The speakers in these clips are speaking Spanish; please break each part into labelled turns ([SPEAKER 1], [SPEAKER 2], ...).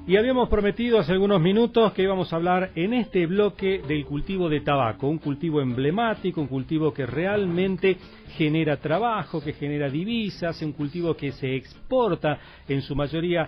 [SPEAKER 1] Y habíamos prometido hace algunos minutos que íbamos a hablar en este bloque del cultivo de tabaco, un cultivo emblemático, un cultivo que realmente genera trabajo, que genera divisas, un cultivo que se exporta en su mayoría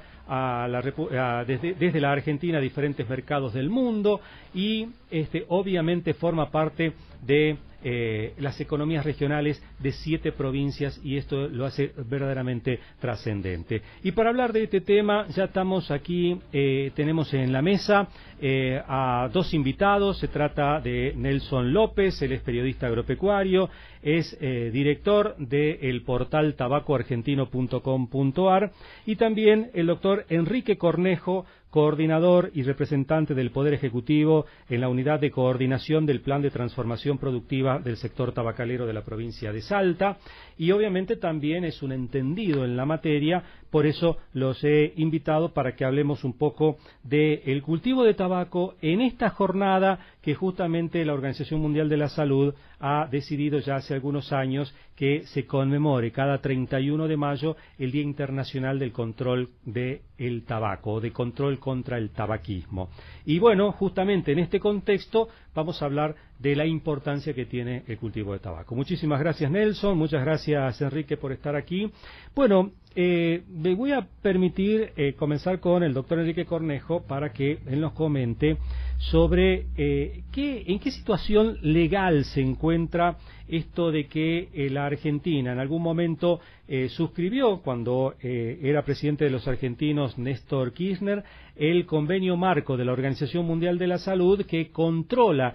[SPEAKER 1] desde la Argentina a diferentes mercados del mundo y obviamente forma parte de las economías regionales de 7 provincias y esto lo hace verdaderamente trascendente. Y para hablar de este tema ya estamos aquí, tenemos en la mesa a 2 invitados. Se trata de Nelson López, él es periodista agropecuario, es director del portal tabacoargentino.com.ar y también el doctor Enrique Cornejo, coordinador y representante del Poder Ejecutivo en la Unidad de Coordinación del Plan de Transformación Productiva del sector tabacalero de la provincia de Salta, y obviamente también es un entendido en la materia, por eso los he invitado para que hablemos un poco del cultivo de tabaco en esta jornada que justamente la Organización Mundial de la Salud ha decidido ya hace algunos años que se conmemore cada 31 de mayo el Día Internacional del Control del Tabaco, o de control contra el tabaquismo. Y bueno, justamente en este contexto vamos a hablar de la importancia que tiene el cultivo de tabaco. Muchísimas gracias, Nelson, muchas gracias, Enrique, por estar aquí. Bueno, me voy a permitir comenzar con el doctor Enrique Cornejo para que él nos comente sobre en qué situación legal se encuentra esto de que la Argentina en algún momento suscribió, cuando era presidente de los argentinos Néstor Kirchner, el convenio marco de la Organización Mundial de la Salud que controla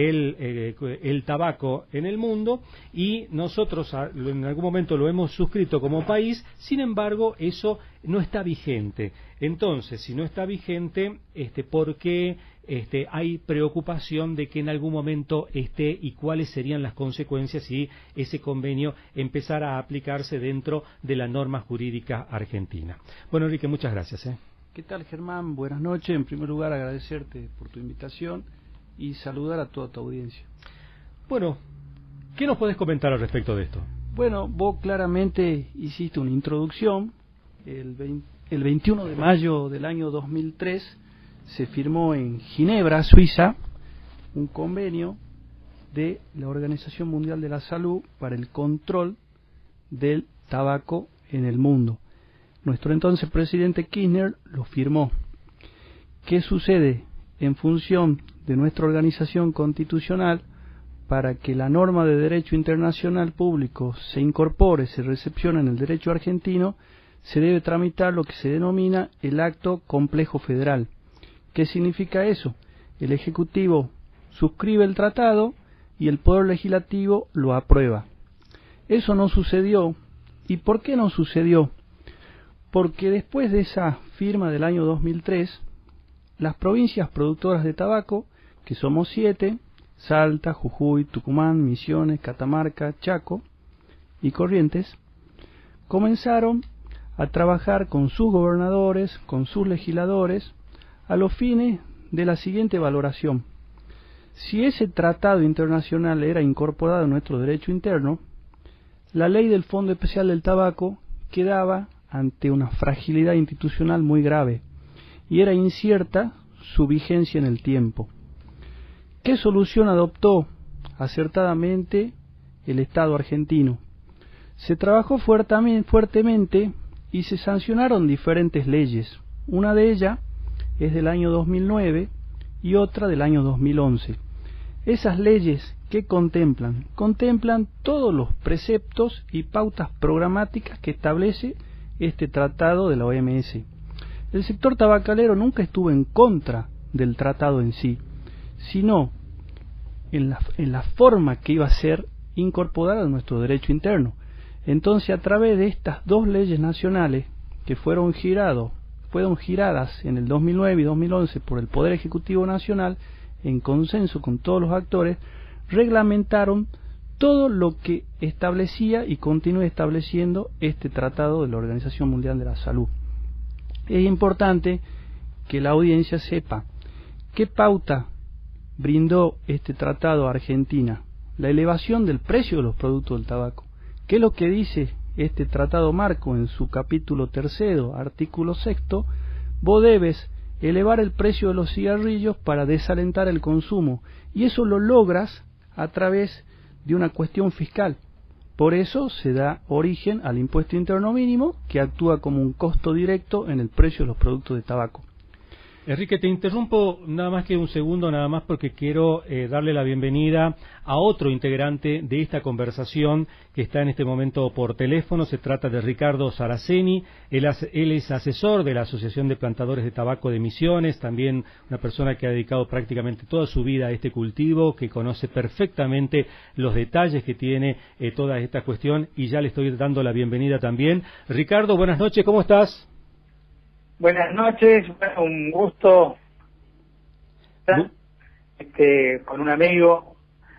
[SPEAKER 1] el tabaco en el mundo, y nosotros en algún momento lo hemos suscrito como país. Sin embargo, eso no está vigente. Entonces, si no está vigente, ¿por qué hay preocupación de que en algún momento esté, y cuáles serían las consecuencias si ese convenio empezara a aplicarse dentro de la norma jurídica argentina? Bueno, Enrique, muchas gracias.
[SPEAKER 2] ¿Qué tal, Germán? Buenas noches. En primer lugar, agradecerte por tu invitación y saludar a toda tu audiencia.
[SPEAKER 1] Bueno, ¿qué nos podés comentar al respecto de esto?
[SPEAKER 2] Bueno, vos claramente hiciste una introducción. El 21 de mayo del año 2003 se firmó en Ginebra, Suiza, un convenio de la Organización Mundial de la Salud para el control del tabaco en el mundo. Nuestro entonces presidente Kirchner lo firmó. ¿Qué sucede? En función de nuestra organización constitucional, para que la norma de derecho internacional público se incorpore, se recepcione en el derecho argentino, se debe tramitar lo que se denomina el acto complejo federal. ¿Qué significa eso? El Ejecutivo suscribe el tratado y el Poder Legislativo lo aprueba. Eso no sucedió. ¿Y por qué no sucedió? Porque después de esa firma del año 2003, las provincias productoras de tabaco, que somos 7, Salta, Jujuy, Tucumán, Misiones, Catamarca, Chaco y Corrientes, comenzaron a trabajar con sus gobernadores, con sus legisladores, a los fines de la siguiente valoración. Si ese tratado internacional era incorporado en nuestro derecho interno, la ley del Fondo Especial del Tabaco quedaba ante una fragilidad institucional muy grave y era incierta su vigencia en el tiempo. ¿Qué solución adoptó acertadamente el Estado argentino? Se trabajó fuertemente y se sancionaron diferentes leyes. Una de ellas es del año 2009 y otra del año 2011. Esas leyes, ¿qué contemplan? Contemplan todos los preceptos y pautas programáticas que establece este tratado de la OMS. El sector tabacalero nunca estuvo en contra del tratado en sí, sino en la forma que iba a ser incorporada en nuestro derecho interno. Entonces, a través de estas 2 leyes nacionales que fueron giradas en el 2009 y 2011 por el Poder Ejecutivo Nacional, en consenso con todos los actores, reglamentaron todo lo que establecía y continúa estableciendo este tratado de la Organización Mundial de la Salud. Es importante que la audiencia sepa qué pauta brindó este tratado a Argentina. La elevación del precio de los productos del tabaco. ¿Qué es lo que dice este tratado marco en su capítulo 3, artículo 6? Vos debes elevar el precio de los cigarrillos para desalentar el consumo. Y eso lo logras a través de una cuestión fiscal. Por eso se da origen al impuesto interno mínimo, que actúa como un costo directo en el precio de los productos de tabaco.
[SPEAKER 1] Enrique, te interrumpo nada más que un segundo, nada más porque quiero darle la bienvenida a otro integrante de esta conversación que está en este momento por teléfono. Se trata de Ricardo Saraceni. Él es asesor de la Asociación de Plantadores de Tabaco de Misiones, también una persona que ha dedicado prácticamente toda su vida a este cultivo, que conoce perfectamente los detalles que tiene toda esta cuestión, y ya le estoy dando la bienvenida también. Ricardo, buenas noches, ¿cómo estás?
[SPEAKER 3] Buenas noches, un gusto estar con un amigo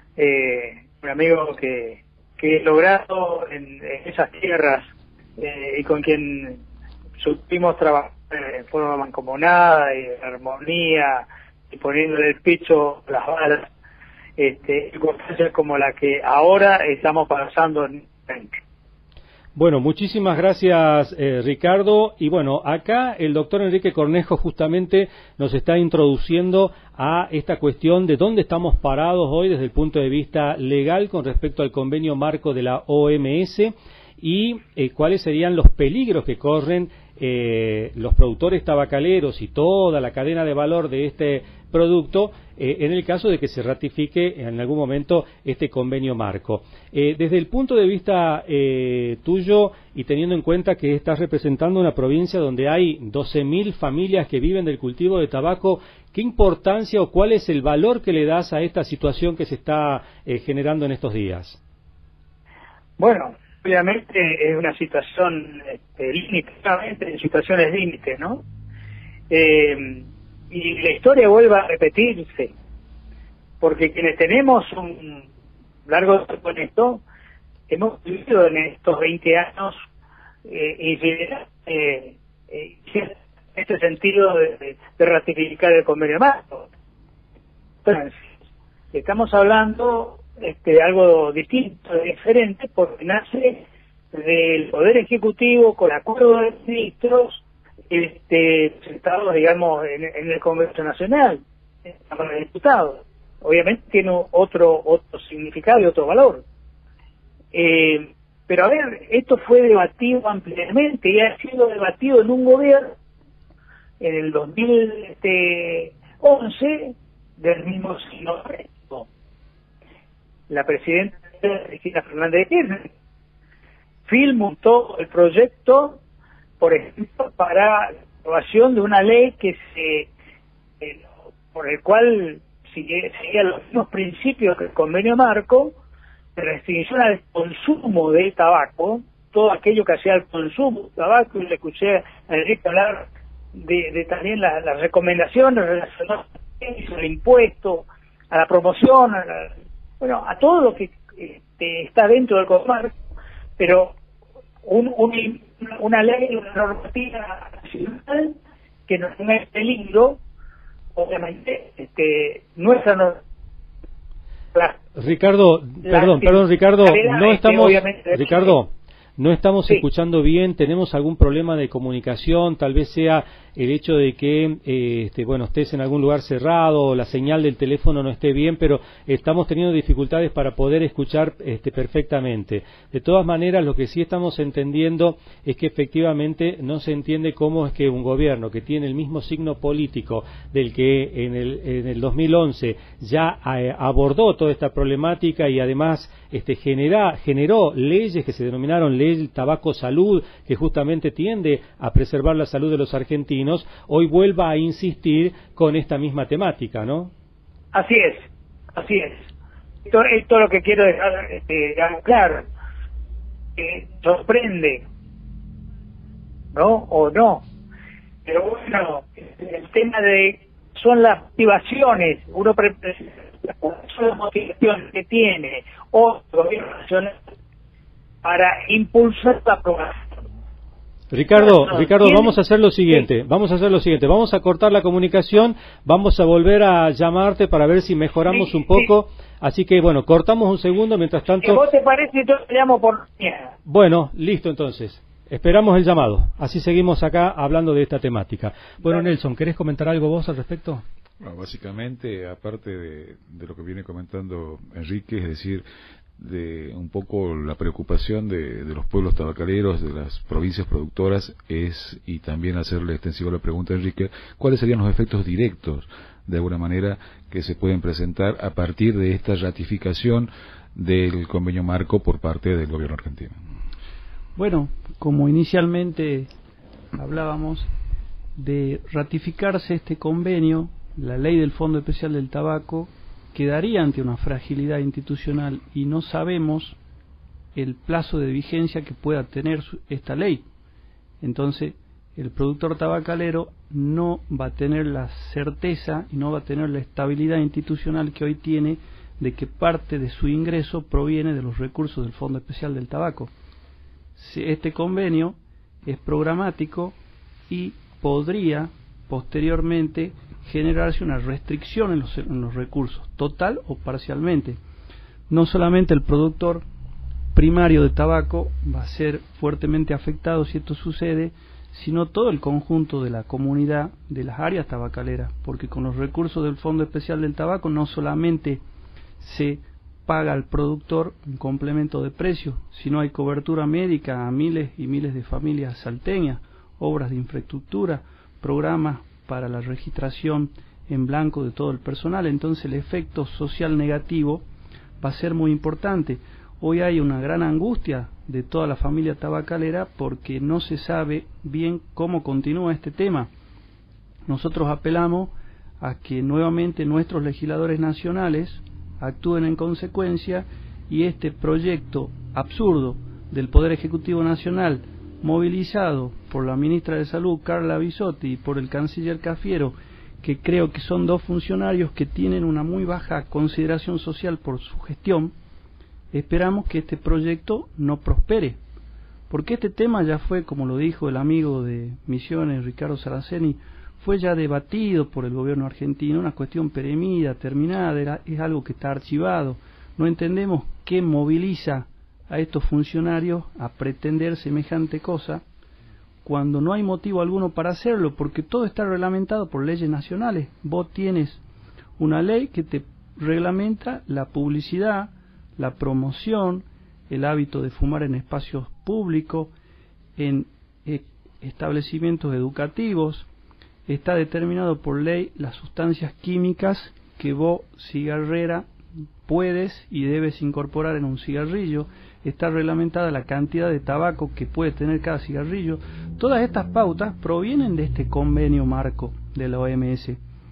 [SPEAKER 3] que he logrado en esas tierras y con quien supimos trabajar en forma mancomunada y en armonía y poniéndole el picho las balas, circunstancias como la que ahora estamos pasando en
[SPEAKER 1] Bueno, muchísimas gracias, Ricardo. Y bueno, acá el doctor Enrique Cornejo justamente nos está introduciendo a esta cuestión de dónde estamos parados hoy desde el punto de vista legal con respecto al convenio marco de la OMS y cuáles serían los peligros que corren los productores tabacaleros y toda la cadena de valor de este producto en el caso de que se ratifique en algún momento este convenio marco. Desde el punto de vista tuyo y teniendo en cuenta que estás representando una provincia donde hay 12.000 familias que viven del cultivo de tabaco, ¿qué importancia o cuál es el valor que le das a esta situación que se está generando en estos días?
[SPEAKER 3] Bueno, obviamente es una situación límite, en situaciones límite, ¿no? Y la historia vuelve a repetirse, porque quienes tenemos un largo tiempo en esto, hemos vivido en estos 20 años infidelidad en este sentido de ratificar el convenio marco. Entonces, estamos hablando de algo distinto, diferente, porque nace del Poder Ejecutivo con acuerdo de ministros presentados, digamos, en el Congreso Nacional, en la Cámara de Diputados. Obviamente tiene otro significado y otro valor. Pero a ver, esto fue debatido ampliamente y ha sido debatido en un gobierno en el 2011 del mismo signo. La presidenta Cristina Fernández de Kirchner filmó todo el proyecto, por ejemplo, para la aprobación de una ley que por el cual seguía los mismos principios que el convenio marco de restricción al consumo de tabaco, todo aquello que hacía el consumo de tabaco, y le escuché a Enrique hablar de también las recomendaciones relacionadas al impuesto, a la promoción, a todo lo que está dentro del convenio marco, pero una ley, una normativa nacional que nos ponga en peligro, obviamente, nuestra normativa.
[SPEAKER 1] Ricardo, perdón, Ricardo, no estamos escuchando bien, tenemos algún problema de comunicación, tal vez sea el hecho de que estés en algún lugar cerrado, la señal del teléfono no esté bien, pero estamos teniendo dificultades para poder escuchar perfectamente. De todas maneras, lo que sí estamos entendiendo es que efectivamente no se entiende cómo es que un gobierno que tiene el mismo signo político del que en el 2011 ya abordó toda esta problemática y además generó leyes que se denominaron Ley del Tabaco Salud, que justamente tiende a preservar la salud de los argentinos, hoy vuelva a insistir con esta misma temática, ¿no?
[SPEAKER 3] Así es. Esto es lo que quiero dejar claro. Sorprende, ¿no? O no. Pero bueno, el tema son las motivaciones, son las motivaciones que tiene o el gobierno nacional para impulsar la aprobación.
[SPEAKER 1] Ricardo, vamos a hacer lo siguiente, vamos a cortar la comunicación, vamos a volver a llamarte para ver si mejoramos un poco, así que bueno, cortamos un segundo, mientras tanto...
[SPEAKER 3] ¿Qué vos te parece? Yo te llamo por...
[SPEAKER 1] Bueno, listo entonces. esperamos el llamado. Así seguimos acá hablando de esta temática. Bueno, Nelson, ¿querés comentar algo vos al respecto?
[SPEAKER 4] Bueno, básicamente, aparte de lo que viene comentando Enrique, es decir, de un poco la preocupación de los pueblos tabacaleros, de las provincias productoras, y también hacerle extensiva la pregunta a Enrique, ¿cuáles serían los efectos directos, de alguna manera, que se pueden presentar a partir de esta ratificación del convenio marco por parte del gobierno argentino?
[SPEAKER 2] Bueno, como inicialmente hablábamos, de ratificarse este convenio, la ley del Fondo Especial del Tabaco quedaría ante una fragilidad institucional y no sabemos el plazo de vigencia que pueda tener esta ley. Entonces, el productor tabacalero no va a tener la certeza y no va a tener la estabilidad institucional que hoy tiene, de que parte de su ingreso proviene de los recursos del Fondo Especial del Tabaco. Este convenio es programático y podría posteriormente generarse una restricción en los recursos, total o parcialmente. No solamente el productor primario de tabaco va a ser fuertemente afectado si esto sucede, sino todo el conjunto de la comunidad de las áreas tabacaleras, porque con los recursos del Fondo Especial del Tabaco no solamente se paga al productor un complemento de precio, sino hay cobertura médica a miles y miles de familias salteñas, obras de infraestructura, programas para la registración en blanco de todo el personal. Entonces el efecto social negativo va a ser muy importante. Hoy hay una gran angustia de toda la familia tabacalera porque no se sabe bien cómo continúa este tema. Nosotros apelamos a que nuevamente nuestros legisladores nacionales actúen en consecuencia y este proyecto absurdo del Poder Ejecutivo Nacional, movilizado por la ministra de Salud, Carla Bisotti, y por el canciller Cafiero, que creo que son dos funcionarios que tienen una muy baja consideración social por su gestión, esperamos que este proyecto no prospere, porque este tema ya fue, como lo dijo el amigo de Misiones, Ricardo Saraceni, fue ya debatido por el gobierno argentino, una cuestión perenida, terminada, es algo que está archivado. No entendemos qué moviliza a estos funcionarios a pretender semejante cosa cuando no hay motivo alguno para hacerlo, porque todo está reglamentado por leyes nacionales. Vos tienes una ley que te reglamenta la publicidad, la promoción, el hábito de fumar en espacios públicos, en establecimientos educativos. Está determinado por ley las sustancias químicas que vos, cigarrera, puedes y debes incorporar en un cigarrillo. Está reglamentada la cantidad de tabaco que puede tener cada cigarrillo. Todas estas pautas provienen de este convenio marco de la OMS.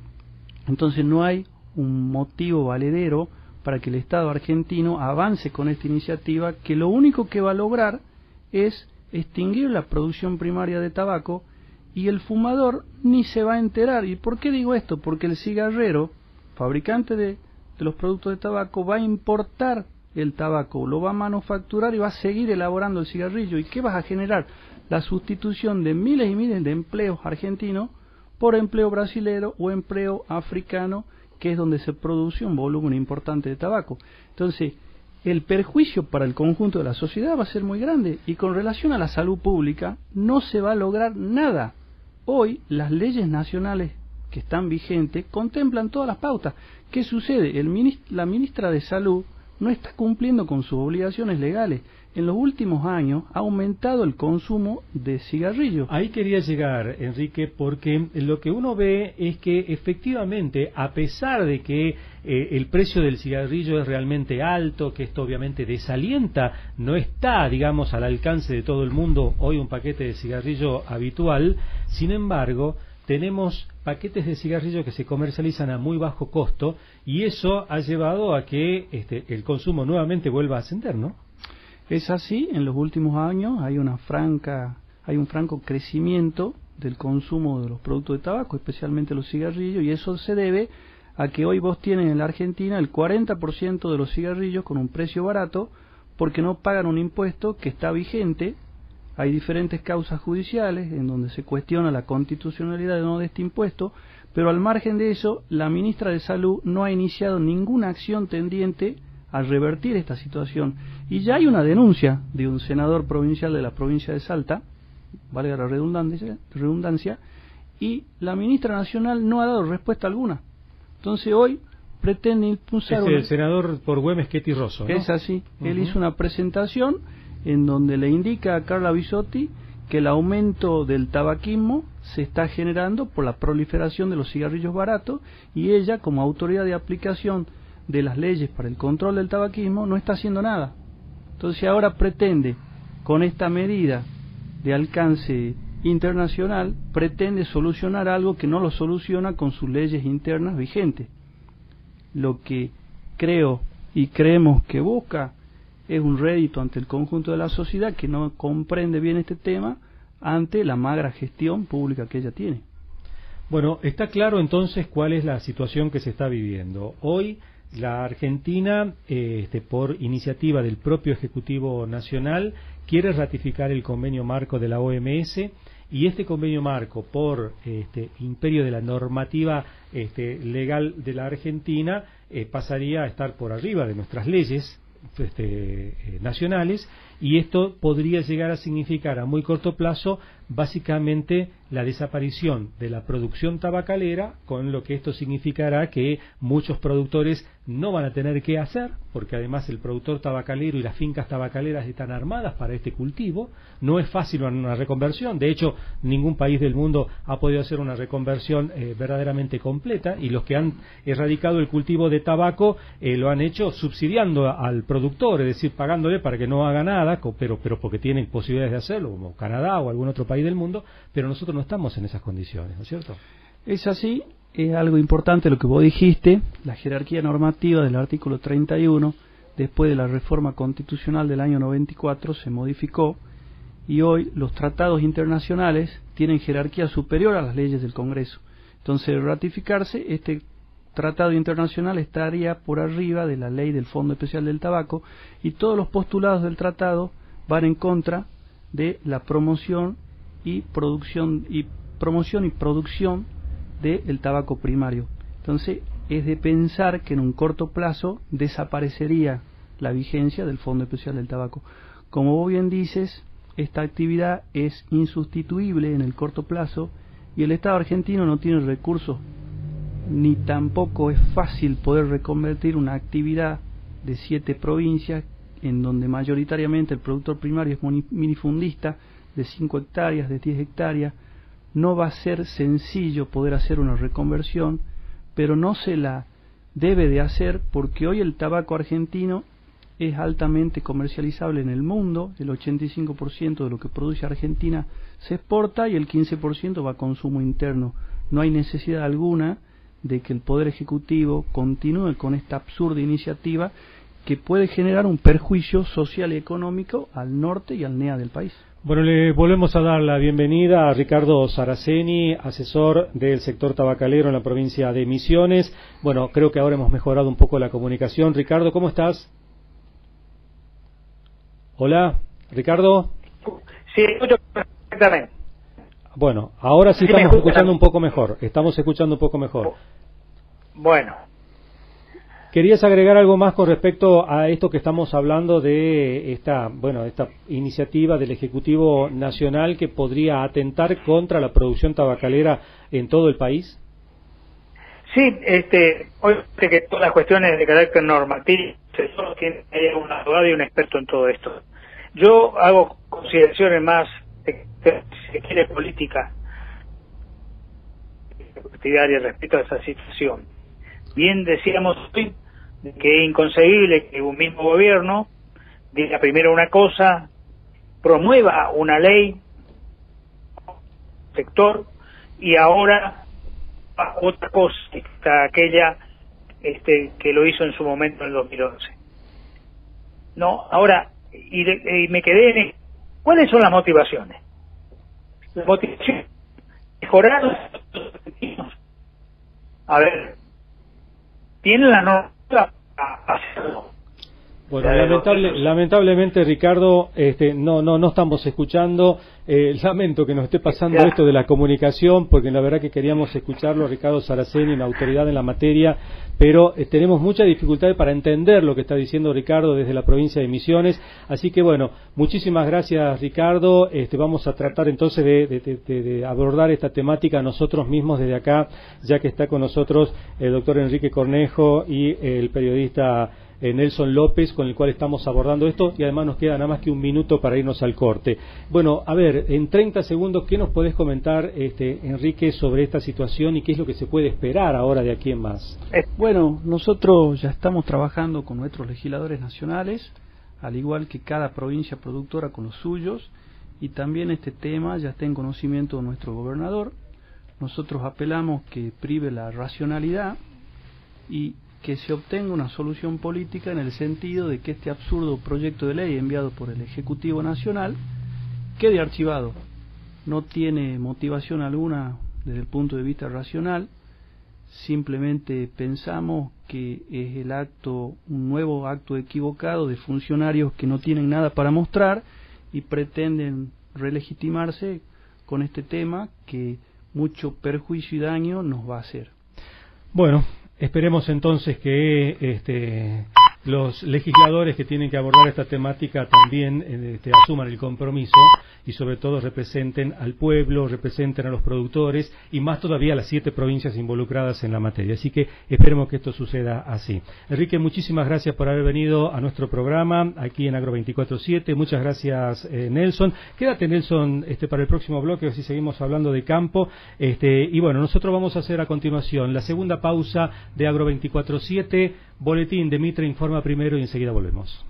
[SPEAKER 2] Entonces no hay un motivo valedero para que el Estado argentino avance con esta iniciativa, que lo único que va a lograr es extinguir la producción primaria de tabaco y el fumador ni se va a enterar. ¿Y por qué digo esto? Porque el cigarrero, fabricante de los productos de tabaco, va a importar el tabaco, lo va a manufacturar y va a seguir elaborando el cigarrillo. ¿Y qué vas a generar? La sustitución de miles y miles de empleos argentinos por empleo brasilero o empleo africano, que es donde se produce un volumen importante de tabaco. Entonces, el perjuicio para el conjunto de la sociedad va a ser muy grande, y con relación a la salud pública no se va a lograr nada. Hoy las leyes nacionales que están vigentes contemplan todas las pautas. ¿Qué sucede? La ministra de Salud no está cumpliendo con sus obligaciones legales. En los últimos años ha aumentado el consumo de cigarrillos.
[SPEAKER 1] Ahí quería llegar, Enrique, porque lo que uno ve es que efectivamente, a pesar de que el precio del cigarrillo es realmente alto, que esto obviamente desalienta, no está, digamos, al alcance de todo el mundo hoy un paquete de cigarrillo habitual, sin embargo, tenemos paquetes de cigarrillo que se comercializan a muy bajo costo, y eso ha llevado a que el consumo nuevamente vuelva a ascender, ¿no?
[SPEAKER 2] Es así. En los últimos años hay un franco crecimiento del consumo de los productos de tabaco, especialmente los cigarrillos, y eso se debe a que hoy vos tienes en la Argentina el 40% de los cigarrillos con un precio barato, porque no pagan un impuesto que está vigente. Hay diferentes causas judiciales en donde se cuestiona la constitucionalidad de este impuesto, pero al margen de eso, la ministra de Salud no ha iniciado ninguna acción tendiente a revertir esta situación. Y ya hay una denuncia de un senador provincial de la provincia de Salta, valga la redundancia, y la ministra nacional no ha dado respuesta alguna. Entonces hoy pretende impulsar...
[SPEAKER 1] Es el senador por Güemes, Ketty Rosso, ¿no?
[SPEAKER 2] Es así. Él hizo una presentación en donde le indica a Carla Bisotti que el aumento del tabaquismo se está generando por la proliferación de los cigarrillos baratos, y ella, como autoridad de aplicación de las leyes para el control del tabaquismo, no está haciendo nada. Entonces ahora pretende, con esta medida de alcance internacional, pretende solucionar algo que no lo soluciona con sus leyes internas vigentes. Lo que creo y creemos que busca es un rédito ante el conjunto de la sociedad que no comprende bien este tema ante la magra gestión pública que ella tiene.
[SPEAKER 1] Bueno, está claro entonces cuál es la situación que se está viviendo. Hoy la Argentina, por iniciativa del propio Ejecutivo Nacional, quiere ratificar el convenio marco de la OMS, y este convenio marco, por imperio de la normativa legal de la Argentina, pasaría a estar por arriba de nuestras leyes nacionales, y esto podría llegar a significar a muy corto plazo básicamente la desaparición de la producción tabacalera, con lo que esto significará que muchos productores no van a tener qué hacer, porque además el productor tabacalero y las fincas tabacaleras están armadas para este cultivo. No es fácil una reconversión, de hecho ningún país del mundo ha podido hacer una reconversión verdaderamente completa, y los que han erradicado el cultivo de tabaco lo han hecho subsidiando al productor, es decir, pagándole para que no haga nada, pero porque tienen posibilidades de hacerlo, como Canadá o algún otro país del mundo, pero nosotros no estamos en esas condiciones, ¿no es cierto?
[SPEAKER 2] Es así. Es algo importante lo que vos dijiste. La jerarquía normativa del artículo 31, después de la reforma constitucional del año 94, se modificó, y hoy los tratados internacionales tienen jerarquía superior a las leyes del Congreso. Entonces, al ratificarse, este tratado internacional estaría por arriba de la ley del Fondo Especial del Tabaco, y todos los postulados del tratado van en contra de la promoción y producción del tabaco primario. Entonces es de pensar que en un corto plazo desaparecería la vigencia del Fondo Especial del Tabaco. Como vos bien dices, esta actividad es insustituible en el corto plazo, y el Estado argentino no tiene recursos, ni tampoco es fácil poder reconvertir una actividad de 7 provincias en donde mayoritariamente el productor primario es minifundista, de 5 hectáreas, de 10 hectáreas. No va a ser sencillo poder hacer una reconversión, pero no se la debe de hacer, porque hoy el tabaco argentino es altamente comercializable en el mundo. El 85% de lo que produce Argentina se exporta, y el 15% va a consumo interno. No hay necesidad alguna de que el Poder Ejecutivo continúe con esta absurda iniciativa que puede generar un perjuicio social y económico al norte y al NEA del país.
[SPEAKER 1] Bueno, le volvemos a dar la bienvenida a Ricardo Saraceni, asesor del sector tabacalero en la provincia de Misiones. Bueno, creo que ahora hemos mejorado un poco la comunicación. Ricardo, ¿cómo estás? Hola, Ricardo.
[SPEAKER 3] Sí, escucho perfectamente.
[SPEAKER 1] Bueno, ahora sí estamos escuchando un poco mejor. Estamos escuchando un poco mejor.
[SPEAKER 3] Bueno.
[SPEAKER 1] ¿Querías agregar algo más con respecto a esto que estamos hablando de esta iniciativa del Ejecutivo Nacional que podría atentar contra la producción tabacalera en todo el país?
[SPEAKER 3] Sí, hoy que todas las cuestiones de carácter normativo solo tiene un abogado y un experto en todo esto. Yo hago consideraciones más, si se quiere, política partidaria respecto a esa situación. Bien decíamos hoy que es inconcebible que un mismo gobierno diga primero una cosa, promueva una ley sector, y ahora otra cosa, aquella que lo hizo en su momento en el 2011. No, ahora, y me quedé en ¿cuáles son las motivaciones? La motivación, mejorar los objetivos. A ver, tienen la norma a hacerlo.
[SPEAKER 1] Bueno, lamentablemente, Ricardo, no estamos escuchando. Lamento que nos esté pasando esto de la comunicación, porque la verdad que queríamos escucharlo, Ricardo Saraceni, una autoridad en la materia, pero tenemos muchas dificultades para entender lo que está diciendo Ricardo desde la provincia de Misiones. Así que bueno, muchísimas gracias, Ricardo. Vamos a tratar entonces de abordar esta temática nosotros mismos desde acá, ya que está con nosotros el doctor Enrique Cornejo y el periodista Nelson López, con el cual estamos abordando esto, y además nos queda nada más que un minuto para irnos al corte. Bueno, a ver, en 30 segundos, ¿qué nos podés comentar, Enrique, sobre esta situación y qué es lo que se puede esperar ahora de aquí en más?
[SPEAKER 2] Bueno, nosotros ya estamos trabajando con nuestros legisladores nacionales, al igual que cada provincia productora con los suyos, y también este tema ya está en conocimiento de nuestro gobernador. Nosotros apelamos que prive la racionalidad y que se obtenga una solución política en el sentido de que este absurdo proyecto de ley enviado por el Ejecutivo Nacional quede archivado. No tiene motivación alguna desde el punto de vista racional, simplemente pensamos que es un nuevo acto equivocado de funcionarios que no tienen nada para mostrar y pretenden relegitimarse con este tema que mucho perjuicio y daño nos va a hacer.
[SPEAKER 1] Bueno, esperemos entonces que los legisladores que tienen que abordar esta temática también asuman el compromiso y sobre todo representen al pueblo, representen a los productores y más todavía a las 7 provincias involucradas en la materia. Así que esperemos que esto suceda así. Enrique, muchísimas gracias por haber venido a nuestro programa aquí en Agro 24/7. Muchas gracias, Nelson. Quédate, Nelson, para el próximo bloque, así seguimos hablando de campo. Y bueno, nosotros vamos a hacer a continuación la segunda pausa de Agro 24/7. Boletín de Mitre informa primero y enseguida volvemos.